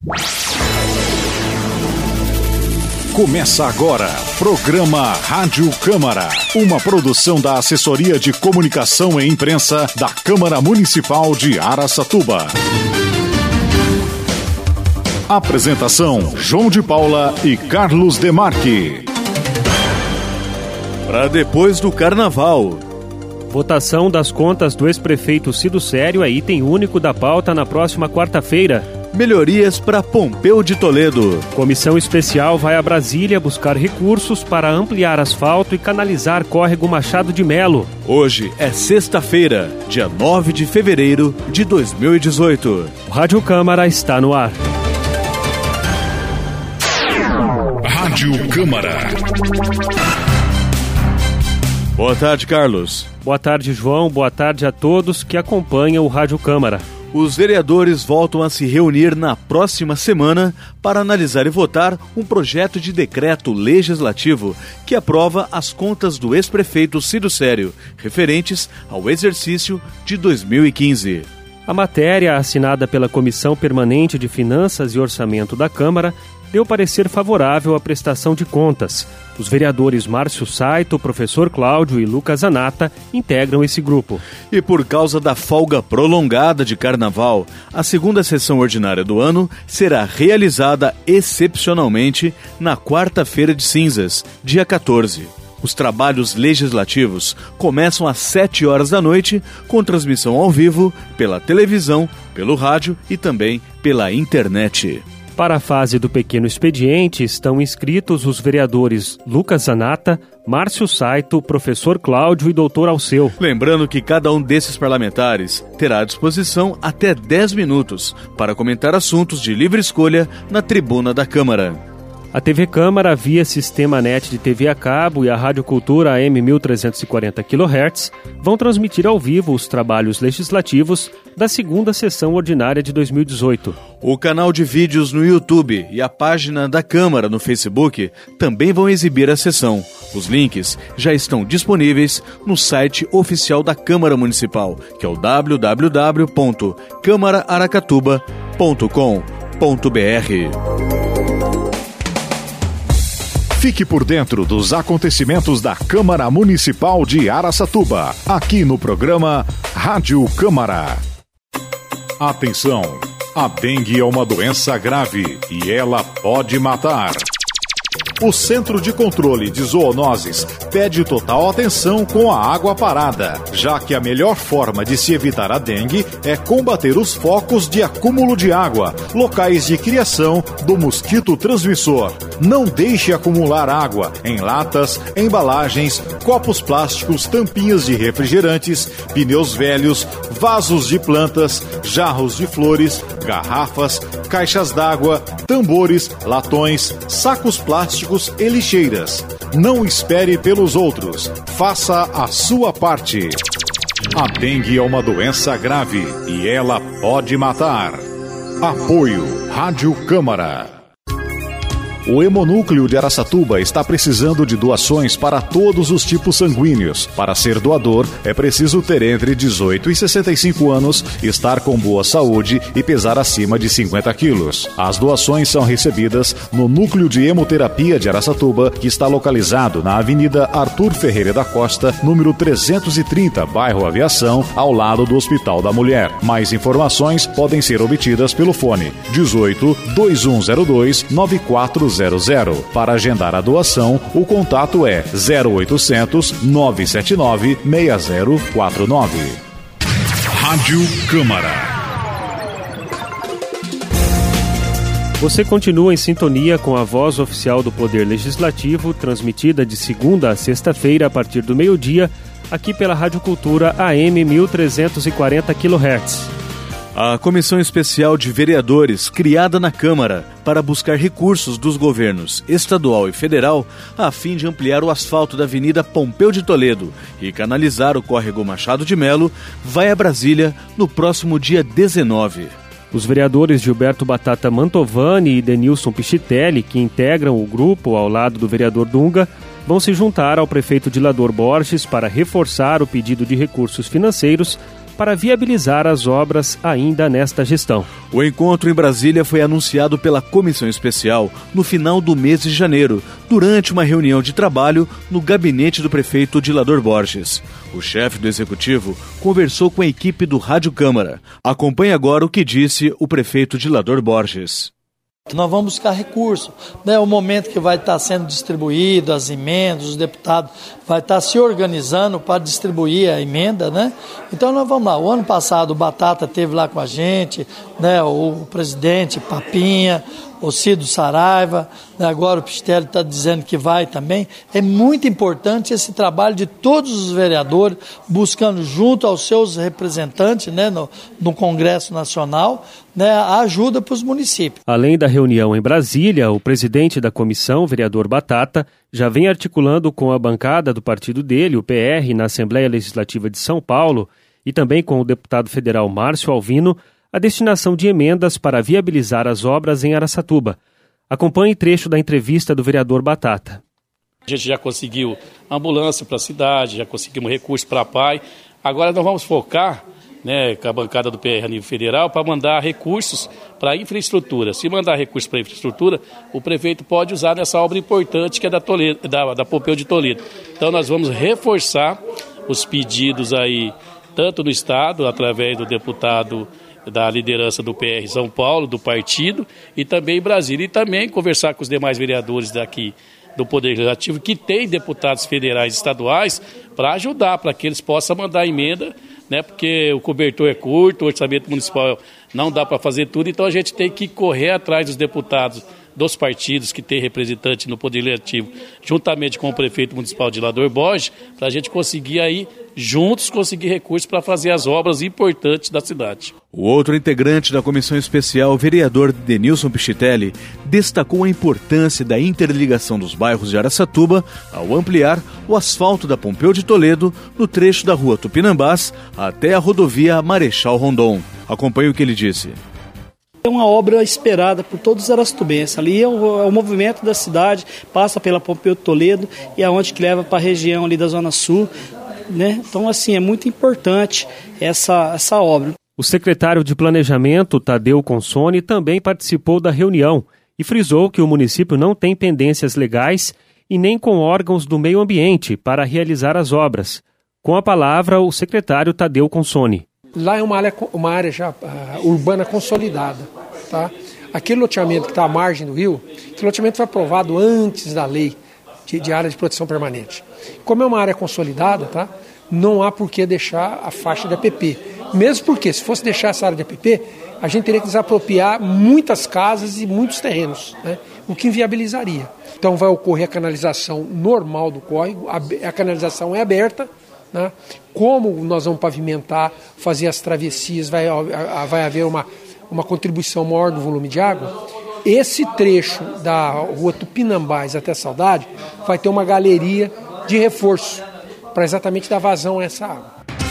Começa agora, programa Rádio Câmara, uma produção da Assessoria de Comunicação e Imprensa da Câmara Municipal de Araçatuba. Apresentação, João de Paula e Carlos Demarque. Para depois do Carnaval. Votação das contas do ex-prefeito Cido Sério é item único da pauta na próxima quarta-feira. Melhorias para Pompeu de Toledo. Comissão especial vai a Brasília buscar recursos para ampliar asfalto e canalizar córrego Machado de Melo. Hoje é sexta-feira, dia 9 de fevereiro de 2018. O Rádio Câmara está no ar. Rádio Câmara. Boa tarde, Carlos. Boa tarde, João. Boa tarde a todos que acompanham o Rádio Câmara. Os vereadores voltam a se reunir na próxima semana para analisar e votar um projeto de decreto legislativo que aprova as contas do ex-prefeito Cido Sério, referentes ao exercício de 2015. A matéria, assinada pela Comissão Permanente de Finanças e Orçamento da Câmara, deu parecer favorável à prestação de contas. Os vereadores Márcio Saito, professor Cláudio e Lucas Zanata integram esse grupo. E por causa da folga prolongada de Carnaval, a segunda sessão ordinária do ano será realizada excepcionalmente na quarta-feira de cinzas, dia 14. Os trabalhos legislativos começam às 7 horas da noite, com transmissão ao vivo, pela televisão, pelo rádio e também pela internet. Para a fase do pequeno expediente estão inscritos os vereadores Lucas Zanata, Márcio Saito, professor Cláudio e doutor Alceu. Lembrando que cada um desses parlamentares terá à disposição até 10 minutos para comentar assuntos de livre escolha na tribuna da Câmara. A TV Câmara, via Sistema NET de TV a cabo e a Rádio Cultura AM 1340 kHz vão transmitir ao vivo os trabalhos legislativos da segunda sessão ordinária de 2018. O canal de vídeos no YouTube e a página da Câmara no Facebook também vão exibir a sessão. Os links já estão disponíveis no site oficial da Câmara Municipal, que é o www.câmaraaracatuba.com.br. Fique por dentro dos acontecimentos da Câmara Municipal de Araçatuba, aqui no programa Rádio Câmara. Atenção! A dengue é uma doença grave e ela pode matar. O Centro de Controle de Zoonoses pede total atenção com a água parada, já que a melhor forma de se evitar a dengue é combater os focos de acúmulo de água, locais de criação do mosquito transmissor. Não deixe acumular água em latas, embalagens, copos plásticos, tampinhas de refrigerantes, pneus velhos, vasos de plantas, jarros de flores, garrafas, caixas d'água, tambores, latões, sacos plásticos e lixeiras. Não espere pelos outros. Faça a sua parte. A dengue é uma doença grave e ela pode matar. Apoio Rádio Câmara. O Hemonúcleo de Araçatuba está precisando de doações para todos os tipos sanguíneos. Para ser doador, é preciso ter entre 18 e 65 anos, estar com boa saúde e pesar acima de 50 quilos. As doações são recebidas no Núcleo de Hemoterapia de Araçatuba, que está localizado na Avenida Arthur Ferreira da Costa, número 330, bairro Aviação, ao lado do Hospital da Mulher. Mais informações podem ser obtidas pelo fone 18 2102 9400. Para agendar a doação, o contato é 0800 979 6049. Rádio Câmara. Você continua em sintonia com a voz oficial do Poder Legislativo, transmitida de segunda a sexta-feira a partir do meio-dia, aqui pela Rádio Cultura AM 1340 kHz. A Comissão Especial de Vereadores, criada na Câmara para buscar recursos dos governos estadual e federal a fim de ampliar o asfalto da Avenida Pompeu de Toledo e canalizar o córrego Machado de Melo, vai a Brasília no próximo dia 19. Os vereadores Gilberto Batata Mantovani e Denilson Pichitelli, que integram o grupo ao lado do vereador Dunga, vão se juntar ao prefeito Dilador Borges para reforçar o pedido de recursos financeiros para viabilizar as obras ainda nesta gestão. O encontro em Brasília foi anunciado pela Comissão Especial no final do mês de janeiro, durante uma reunião de trabalho no gabinete do prefeito Dilador Borges. O chefe do executivo conversou com a equipe do Rádio Câmara. Acompanhe agora o que disse o prefeito Dilador Borges. Nós vamos buscar recursos, né? O momento que vai estar sendo distribuído as emendas, os deputados vai estar se organizando para distribuir a emenda, né? Então nós vamos lá. O ano passado o Batata esteve lá com a gente, né? O presidente Papinha, o Cido Saraiva, né? Agora o Pistelli está dizendo que vai também. É muito importante esse trabalho de todos os vereadores, buscando junto aos seus representantes, né? no Congresso Nacional, né? A ajuda para os municípios. Além da reunião em Brasília, o presidente da comissão, o vereador Batata, já vem articulando com a bancada do partido dele, o PR, na Assembleia Legislativa de São Paulo, e também com o deputado federal Márcio Alvino, a destinação de emendas para viabilizar as obras em Araçatuba. Acompanhe trecho da entrevista do vereador Batata. A gente já conseguiu ambulância para a cidade, já conseguimos recursos para a PAI. Agora nós vamos focar, né, com a bancada do PR a nível federal, para mandar recursos para a infraestrutura. Se mandar recursos para a infraestrutura, o prefeito pode usar nessa obra importante que é da Pompeu de Toledo. Então nós vamos reforçar os pedidos aí, tanto no Estado, através do deputado da liderança do PR São Paulo, do partido, e também em Brasília. E também conversar com os demais vereadores daqui do Poder Legislativo, que tem deputados federais e estaduais, para ajudar, para que eles possam mandar emenda, né, porque o cobertor é curto, o orçamento municipal não dá para fazer tudo, então a gente tem que correr atrás dos deputados dos partidos que têm representante no Poder Legislativo, juntamente com o prefeito municipal Dilador Borges, para a gente conseguir aí, juntos, conseguir recursos para fazer as obras importantes da cidade. O outro integrante da Comissão Especial, o vereador Denilson Pichitelli, destacou a importância da interligação dos bairros de Araçatuba ao ampliar o asfalto da Pompeu de Toledo no trecho da rua Tupinambás até a rodovia Marechal Rondon. Acompanhe o que ele disse. É uma obra esperada por todos os araçatubenses. Ali é o movimento da cidade, passa pela Pompeu de Toledo e é onde que leva para a região ali da Zona Sul, né? Então, assim, é muito importante essa obra. O secretário de Planejamento, Tadeu Consoni, também participou da reunião e frisou que o município não tem pendências legais e nem com órgãos do meio ambiente para realizar as obras. Com a palavra, o secretário Tadeu Consoni. Lá é uma área já urbana consolidada, tá? Aquele loteamento que está à margem do rio, aquele loteamento foi aprovado antes da lei de área de proteção permanente. Como é uma área consolidada, tá? Não há por que deixar a faixa de APP. Mesmo porque, se fosse deixar essa área de APP, a gente teria que desapropriar muitas casas e muitos terrenos, né? O que inviabilizaria. Então vai ocorrer a canalização normal do córrego, a canalização é aberta, né? Como nós vamos pavimentar, fazer as travessias, vai haver uma contribuição maior do volume de água. Esse trecho da rua Tupinambás até Saudade vai ter uma galeria de reforço para exatamente dar vazão a essa água.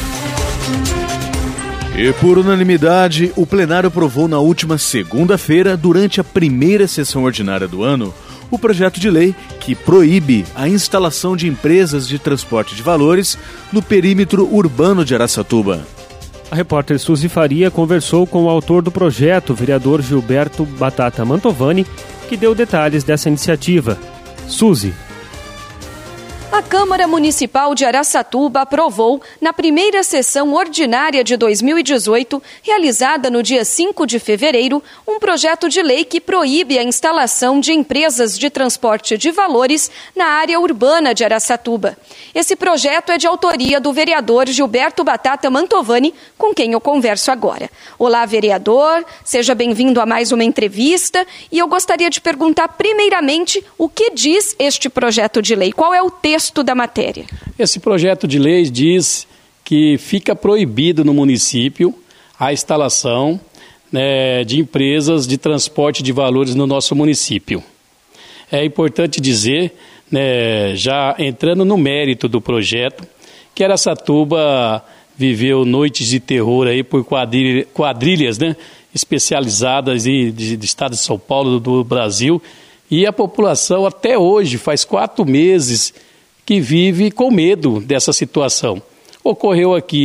E por unanimidade, o plenário aprovou na última segunda-feira, durante a primeira sessão ordinária do ano, o projeto de lei que proíbe a instalação de empresas de transporte de valores no perímetro urbano de Araçatuba. A repórter Suzy Faria conversou com o autor do projeto, o vereador Gilberto Batata Mantovani, que deu detalhes dessa iniciativa. Suzy. A Câmara Municipal de Araçatuba aprovou, na primeira sessão ordinária de 2018, realizada no dia 5 de fevereiro, um projeto de lei que proíbe a instalação de empresas de transporte de valores na área urbana de Araçatuba. Esse projeto é de autoria do vereador Gilberto Batata Mantovani, com quem eu converso agora. Olá, vereador, seja bem-vindo a mais uma entrevista e eu gostaria de perguntar primeiramente o que diz este projeto de lei, qual é o texto da matéria. Esse projeto de lei diz que fica proibido no município a instalação, né, de empresas de transporte de valores no nosso município. É importante dizer, né, já entrando no mérito do projeto, que Araçatuba viveu noites de terror aí por quadrilhas, né, especializadas de estado de São Paulo, do Brasil, e a população até hoje, faz 4 meses, que vive com medo dessa situação. Ocorreu aqui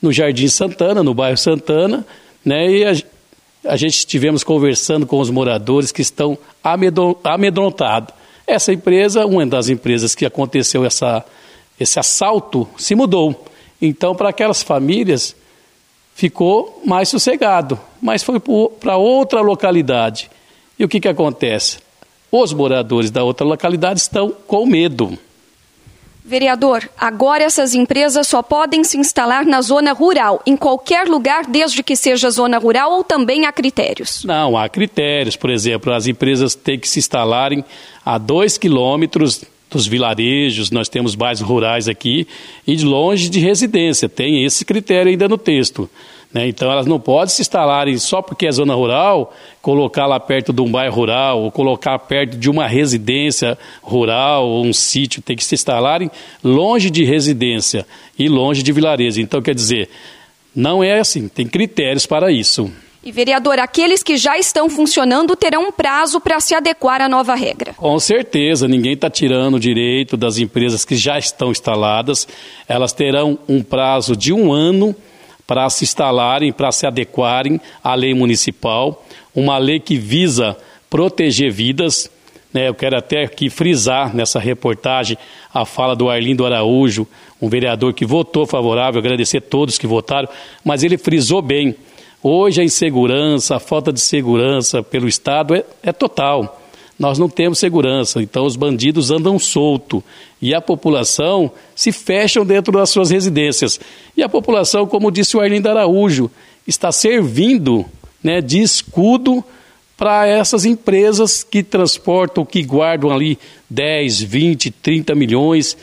no Jardim Santana, no bairro Santana, né? E a gente estivemos conversando com os moradores que estão amedrontados. Essa empresa, uma das empresas que aconteceu esse assalto, se mudou. Então, para aquelas famílias, ficou mais sossegado, mas foi para outra localidade. E o que acontece? Os moradores da outra localidade estão com medo. Vereador, agora essas empresas só podem se instalar na zona rural, em qualquer lugar, desde que seja zona rural, ou também há critérios? Não, há critérios. Por exemplo, as empresas têm que se instalarem a 2 quilômetros dos vilarejos, nós temos bairros rurais aqui, e longe de residência, tem esse critério ainda no texto. Né? Então elas não podem se instalarem só porque é zona rural, colocar lá perto de um bairro rural, ou colocar perto de uma residência rural, ou um sítio, tem que se instalarem longe de residência e longe de vilarejo. Então quer dizer, não é assim, tem critérios para isso. E, vereador, aqueles que já estão funcionando terão um prazo para se adequar à nova regra? Com certeza, ninguém está tirando o direito das empresas que já estão instaladas. Elas terão um prazo de 1 ano para se instalarem, para se adequarem à lei municipal, uma lei que visa proteger vidas. Né? Eu quero até aqui frisar nessa reportagem a fala do Arlindo Araújo, um vereador que votou favorável, agradecer a todos que votaram, mas ele frisou bem. Hoje a insegurança, a falta de segurança pelo Estado é total. Nós não temos segurança, então os bandidos andam soltos e a população se fecha dentro das suas residências. E a população, como disse o Arlindo Araújo, está servindo, né, de escudo para essas empresas que transportam, que guardam ali 10, 20, 30 milhões.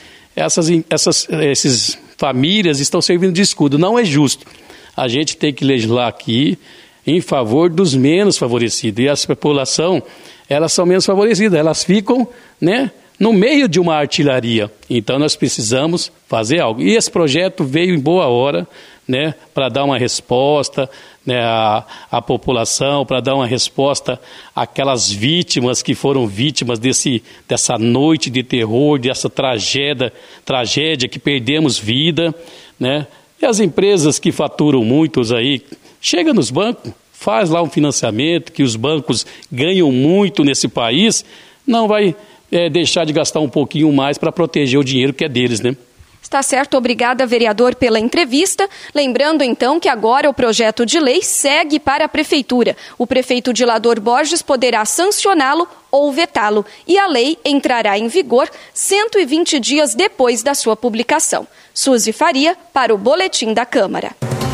Essas famílias estão servindo de escudo. Não é justo. A gente tem que legislar aqui em favor dos menos favorecidos. E a população, elas são menos favorecidas, elas ficam, né, no meio de uma artilharia. Então nós precisamos fazer algo. E esse projeto veio em boa hora, né, para dar uma resposta, né, à população, para dar uma resposta àquelas vítimas que foram vítimas dessa noite de terror, dessa tragédia que perdemos vida, né? E as empresas que faturam muitos aí, chega nos bancos, faz lá um financiamento, que os bancos ganham muito nesse país, não vai deixar de gastar um pouquinho mais para proteger o dinheiro que é deles, né? Está certo, obrigada, vereador, pela entrevista. Lembrando, então, que agora o projeto de lei segue para a Prefeitura. O prefeito Dilador Borges poderá sancioná-lo ou vetá-lo. E a lei entrará em vigor 120 dias depois da sua publicação. Suzy Faria, para o Boletim da Câmara.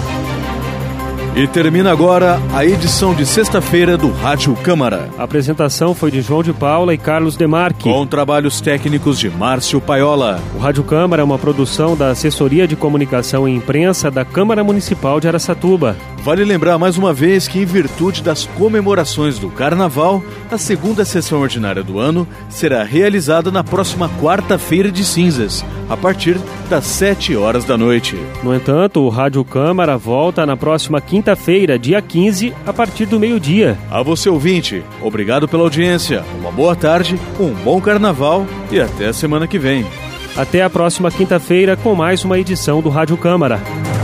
E termina agora a edição de sexta-feira do Rádio Câmara. A apresentação foi de João de Paula e Carlos Demarque, com trabalhos técnicos de Márcio Paiola. O Rádio Câmara é uma produção da Assessoria de Comunicação e Imprensa da Câmara Municipal de Araçatuba. Vale lembrar mais uma vez que, em virtude das comemorações do Carnaval, a segunda sessão ordinária do ano será realizada na próxima quarta-feira de cinzas, a partir das 7 horas da noite. No entanto, o Rádio Câmara volta na próxima quinta-feira, dia 15, a partir do meio-dia. A você, ouvinte, obrigado pela audiência, uma boa tarde, um bom Carnaval e até a semana que vem. Até a próxima quinta-feira com mais uma edição do Rádio Câmara.